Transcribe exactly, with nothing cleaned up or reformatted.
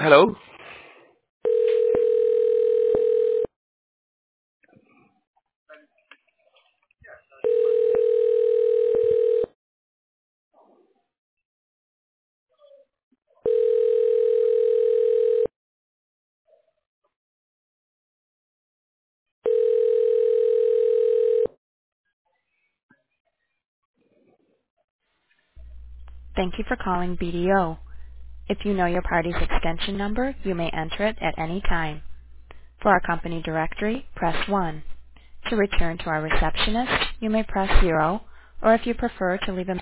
Hello. Thank you for calling B D O. If you know your party's extension number, you may enter it at any time. For our company directory, press one. To return to our receptionist, you may press zero, or if you prefer to leave a